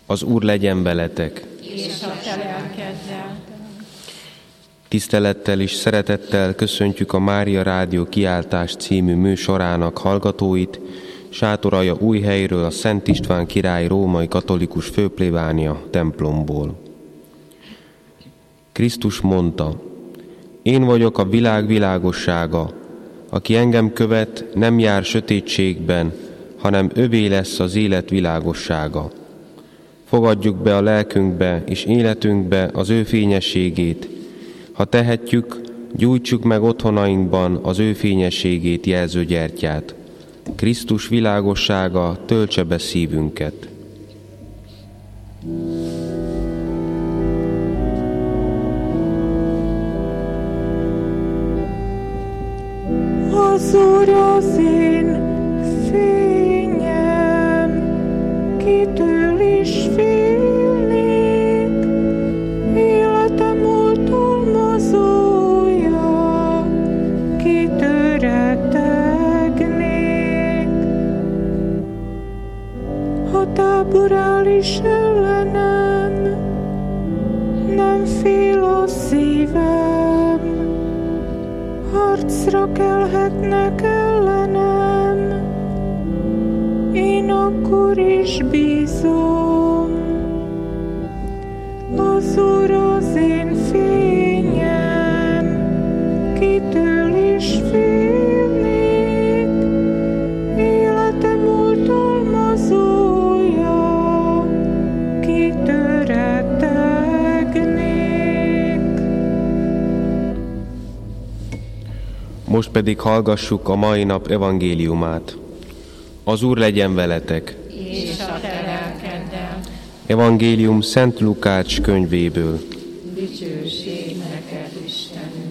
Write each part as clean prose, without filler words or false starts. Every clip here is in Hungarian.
Az Úr legyen veletek. És a te lelkeddel. Tisztelettel és szeretettel köszöntjük a Mária Rádió Kiáltás című műsorának hallgatóit, Sátoralja Újhelyről, a Szent István király római katolikus főplébánia templomból. Krisztus mondta: én vagyok a világ világossága, aki engem követ, nem jár sötétségben, hanem övé lesz az élet világossága. Fogadjuk be a lelkünkbe és életünkbe az ő fényességét. Ha tehetjük, gyújtsuk meg otthonainkban az ő fényességét jelző gyertyát. Krisztus világossága töltse be szívünket. Az Úr az én fényem, kitől is félnék, életem oltalmazója, kitől rettegnék. Ha tábor áll is ellenem, nem fél a szívem, harcra kelhetnek ellenem, én akkor is bízom. Az Úr az én fényem, kitől is félnék, életem oltalmazója, kitől rettegnék. Most pedig hallgassuk a mai nap evangéliumát. Az Úr legyen veletek. És a te lelkeddel. Evangélium Szent Lukács könyvéből. Dicsőség neked, Istenünk.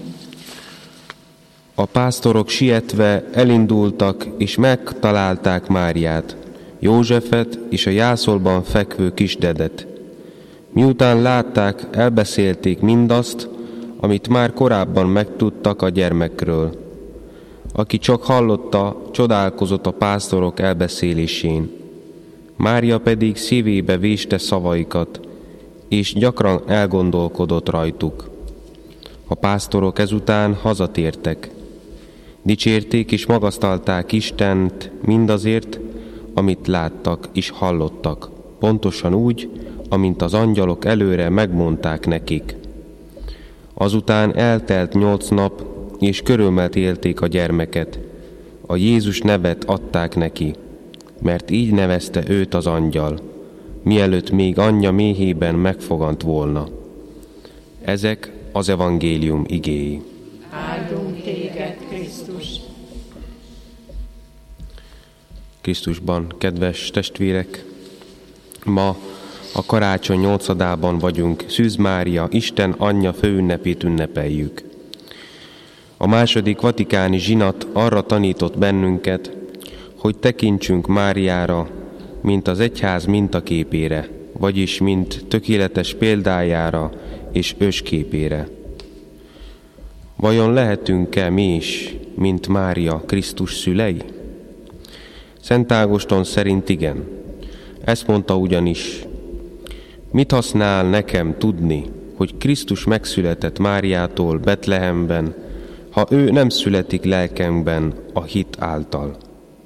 A pásztorok sietve elindultak, és megtalálták Máriát, Józsefet és a jászolban fekvő kisdedet. Miután látták, elbeszélték mindazt, amit már korábban megtudtak a gyermekről. Aki csak hallotta, csodálkozott a pásztorok elbeszélésén. Mária pedig szívébe véste szavaikat, és gyakran elgondolkodott rajtuk. A pásztorok ezután hazatértek. Dicsérték és magasztalták Istent mindazért, amit láttak és hallottak, pontosan úgy, amint az angyalok előre megmondták nekik. Azután eltelt 8 nap, és körülmelt élték a gyermeket. A Jézus nevet adták neki, mert így nevezte őt az angyal, mielőtt még anyja méhében megfogant volna. Ezek az evangélium igéi. Áldunk téged, Krisztus. Krisztusban, kedves testvérek, ma a karácsony 8-adában vagyunk, Szűz Mária, Isten anyja főünnepét ünnepeljük. A második vatikáni zsinat arra tanított bennünket, hogy tekintsünk Máriára, mint az egyház mintaképére, vagyis mint tökéletes példájára és ősképére. Vajon lehetünk-e mi is, mint Mária, Krisztus szülei? Szent Ágoston szerint igen. Ezt mondta ugyanis: mit használ nekem tudni, hogy Krisztus megszületett Máriától Betlehemben, ha ő nem születik lelkemben a hit által?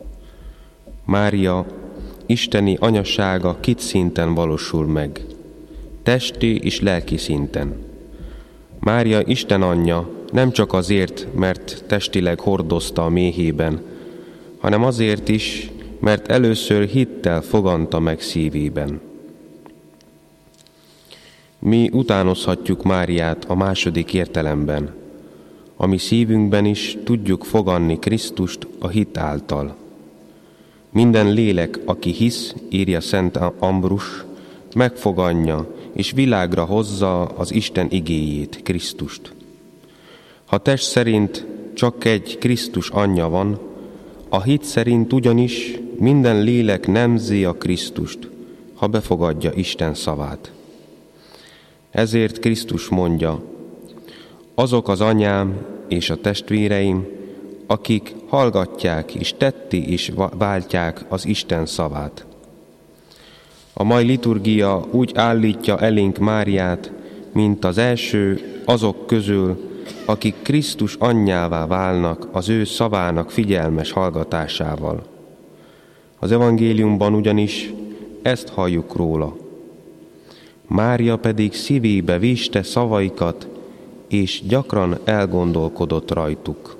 Mária isteni anyasága két szinten valósul meg, testi és lelki szinten. Mária Isten anyja nem csak azért, mert testileg hordozta a méhében, hanem azért is, mert először hittel foganta meg szívében. Mi utánozhatjuk Máriát a második értelemben. A mi szívünkben is tudjuk foganni Krisztust a hit által. Minden lélek, aki hisz, írja Szent Ambrus, megfoganja és világra hozza az Isten igéjét, Krisztust. Ha test szerint csak egy Krisztus anyja van, a hit szerint ugyanis minden lélek nemzi a Krisztust, ha befogadja Isten szavát. Ezért Krisztus mondja: azok az anyám és a testvéreim, akik hallgatják és tetti és váltják az Isten szavát. A mai liturgia úgy állítja elénk Máriát, mint az első azok közül, akik Krisztus anyjává válnak az ő szavának figyelmes hallgatásával. Az evangéliumban ugyanis ezt halljuk róla. Mária pedig szívébe viste szavaikat, és gyakran elgondolkodott rajtuk.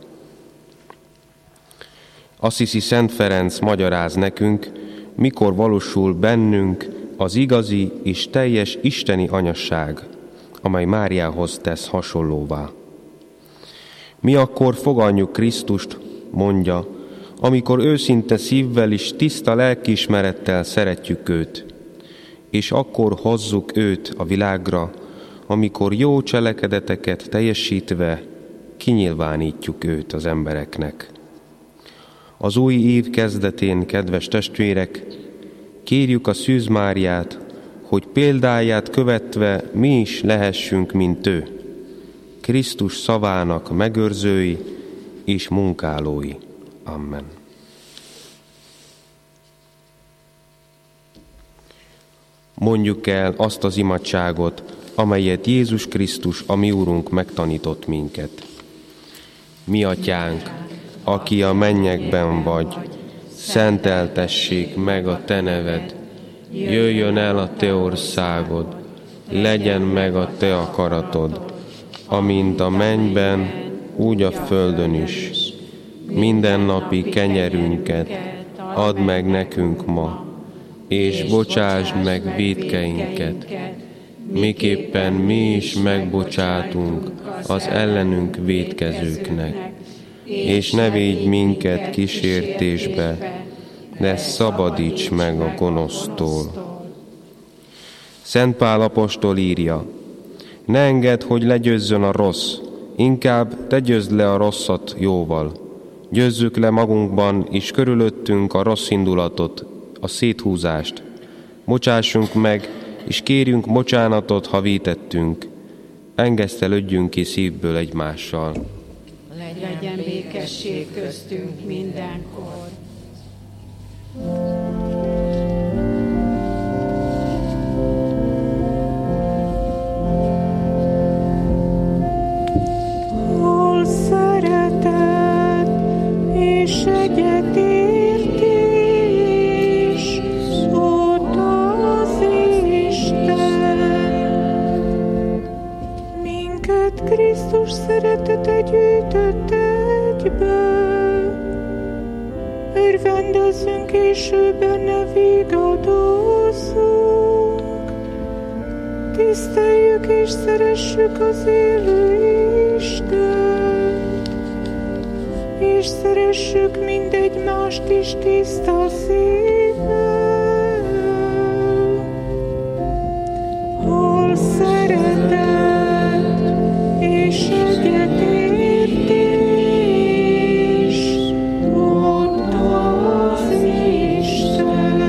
Assisi Szent Ferenc magyaráz nekünk, mikor valósul bennünk az igazi és teljes isteni anyasság, amely Máriához tesz hasonlóvá. Mi akkor fogadjuk Krisztust, mondja, amikor őszinte szívvel és tiszta lelkiismerettel szeretjük őt, és akkor hozzuk őt a világra, amikor jó cselekedeteket teljesítve kinyilvánítjuk őt az embereknek. Az új év kezdetén, kedves testvérek, kérjük a Szűz Máriát, hogy példáját követve mi is lehessünk, mint ő, Krisztus szavának megőrzői és munkálói. Amen. Mondjuk el azt az imádságot, amelyet Jézus Krisztus, a mi Úrunk megtanított minket. Mi atyánk, aki a mennyekben vagy, szenteltessék meg a te neved, jöjjön el a te országod, legyen meg a te akaratod, amint a mennyben, úgy a földön is. Mindennapi kenyerünket add meg nekünk ma, és bocsásd meg vétkeinket, miképpen mi is megbocsátunk az ellenünk vétkezőknek. És ne védj minket kísértésbe, de szabadíts meg a gonosztól. Szent Pál apostol írja, ne engedd, hogy legyőzzön a rossz, inkább te győzd le a rosszat jóval. Győzzük le magunkban és körülöttünk a rossz indulatot, a széthúzást. Bocsássunk meg, és kérjünk bocsánatot, ha vétettünk. Engesztelődjünk ki szívből egymással. Legyen békesség köztünk mindenkor. Hol szeretet és egyetértés, ott az Isten. Minket Krisztus szeretete gyűjtött egybe, örvendezzünk és ő benne vigadozzunk. Tiszteljük és szeressük az élő Istent, és szeressük mindegymást is tiszta szívvel. Hol szeretet és egyetértés, ott az Isten.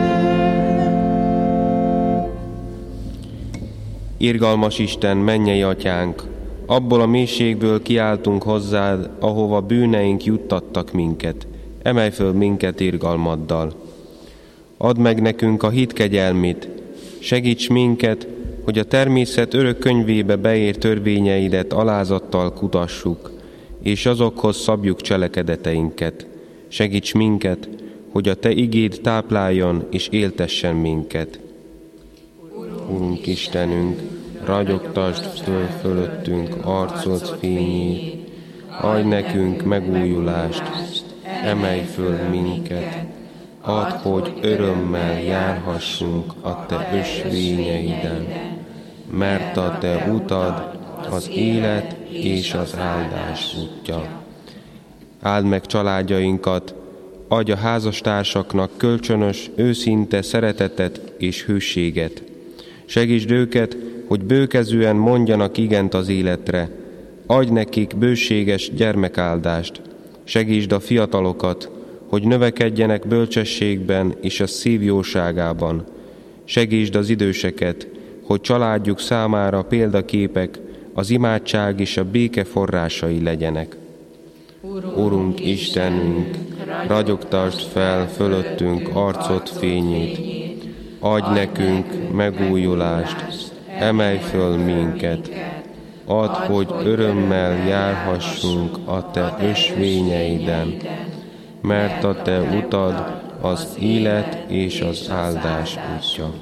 Irgalmas Isten, mennyei atyánk, abból a mélységből kiáltunk hozzád, ahova bűneink juttattak minket. Emelj föl minket irgalmaddal. Add meg nekünk a hit kegyelmét, segíts minket, hogy a természet örök könyvébe beírt törvényeidet alázattal kutassuk, és azokhoz szabjuk cselekedeteinket. Segíts minket, hogy a te igéd tápláljon és éltessen minket. Urunk Istenünk, ragyogtasd föl fölöttünk arcod fényét, adj nekünk megújulást, emelj föl minket, add, hogy örömmel járhassunk a te ösvényeiden, mert a te utad az élet és az áldás útja. Áld meg családjainkat, adj a házastársaknak kölcsönös, őszinte szeretetet és hűséget. Segítsd őket, hogy bőkezűen mondjanak igent az életre, adj nekik bőséges gyermekáldást. Segítsd a fiatalokat, hogy növekedjenek bölcsességben és a szív jóságában. Segítsd az időseket, hogy családjuk számára példaképek, az imádság és a béke forrásai legyenek. Urunk Istenünk, ragyogtasd fel fölöttünk arcod fényét, Adj nekünk megújulást, emelj föl minket, add, hogy örömmel járhassunk a Te ösvényeiden, mert a Te utad az élet és az áldás útja.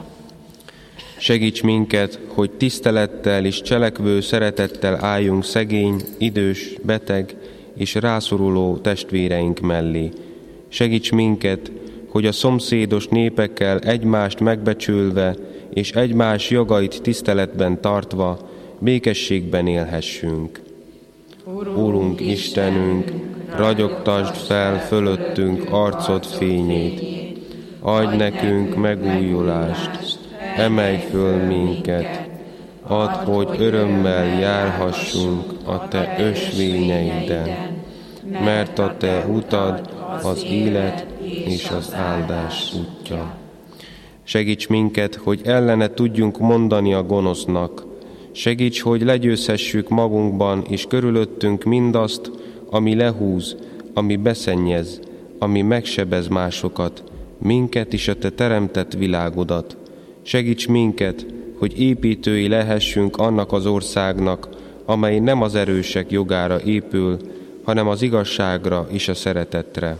Segíts minket, hogy tisztelettel és cselekvő szeretettel álljunk szegény, idős, beteg és rászoruló testvéreink mellé. Segíts minket, hogy a szomszédos népekkel egymást megbecsülve és egymás jogait tiszteletben tartva békességben élhessünk. Úrunk Istenünk, ragyogtasd fel fölöttünk arcod fényét, adj nekünk megújulást, emelj föl minket, add, hogy örömmel járhassunk a Te ösvényeiden, mert a Te utad az élet és az áldás útja. Segíts minket, hogy ellene tudjunk mondani a gonosznak. Segíts, hogy legyőzhessük magunkban és körülöttünk mindazt, ami lehúz, ami beszennyez, ami megsebez másokat, minket és a Te teremtett világodat. Segíts minket, hogy építői lehessünk annak az országnak, amely nem az erősek jogára épül, hanem az igazságra és a szeretetre.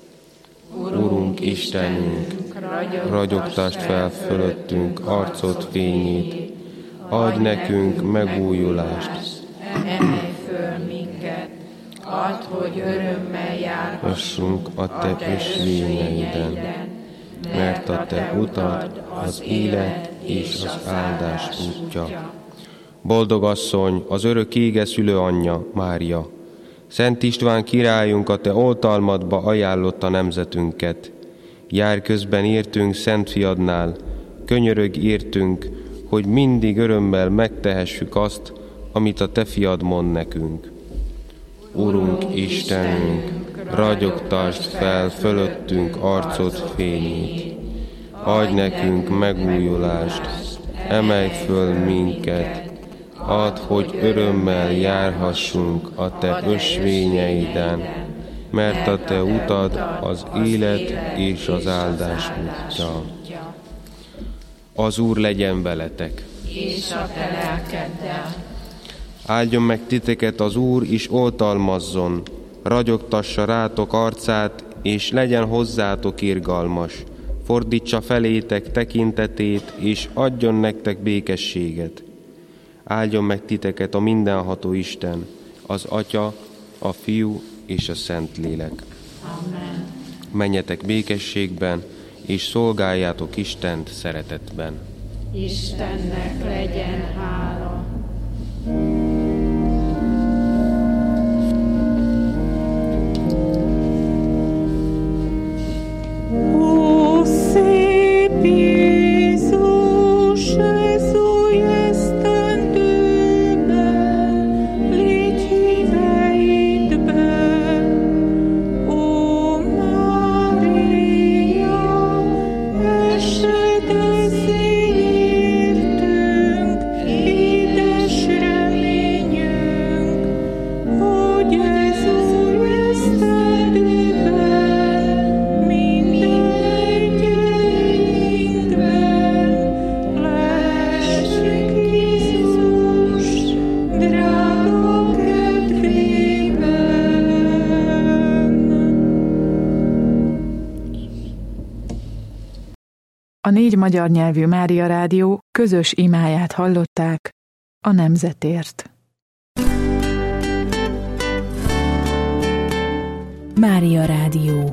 Urunk Istenünk, ragyogtasd fel fölöttünk arcod fényét, adj nekünk megújulást, emelj föl minket, add, hogy örömmel járhassunk a Te ösvényeiden, mert a Te utad az élet és az áldás útja. Boldog asszony, az örök ége szülőanyja, Mária, Szent István királyunk a Te oltalmadba ajánlotta nemzetünket. Jár közben értünk Szent Fiadnál, könyörögj értünk, hogy mindig örömmel megtehessük azt, amit a Te Fiad mond nekünk. Urunk Istenünk, ragyogtasd fel fölöttünk arcod fényét, adj nekünk megújulást, emelj föl minket, add, hogy örömmel járhassunk a Te ösvényeiden, mert a Te utad az élet és az áldás útja. Az Úr legyen veletek! És a Te lelkeddel. Áldjon meg titeket az Úr, és oltalmazzon, ragyogtassa rátok arcát, és legyen hozzátok irgalmas. Fordítsa felétek tekintetét, és adjon nektek békességet. Áldjon meg titeket a mindenható Isten, az Atya, a Fiú és a Szentlélek. Amen. Menjetek békességben, és szolgáljátok Istent szeretetben. Istennek legyen hála. Ó, szép Jézus, ez új esztendőben, légy híveidben. Ó, Mária, esedezz értünk, édes reményünk, hogy ez új esztendőben minden egyeinkben lehessünk Jézus drága kedvében. A 4 magyar nyelvű Mária Rádió közös imáját hallották a nemzetért. Mária Rádió.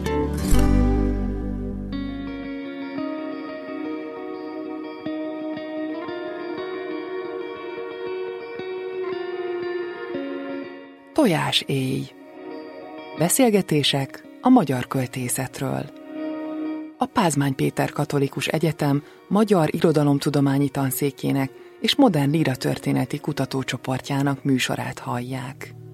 Tojáséj. Beszélgetések a magyar költészetről. A Pázmány Péter Katolikus Egyetem Magyar Irodalomtudományi Tanszékének és Modern Líratörténeti Kutatócsoportjának műsorát hallják.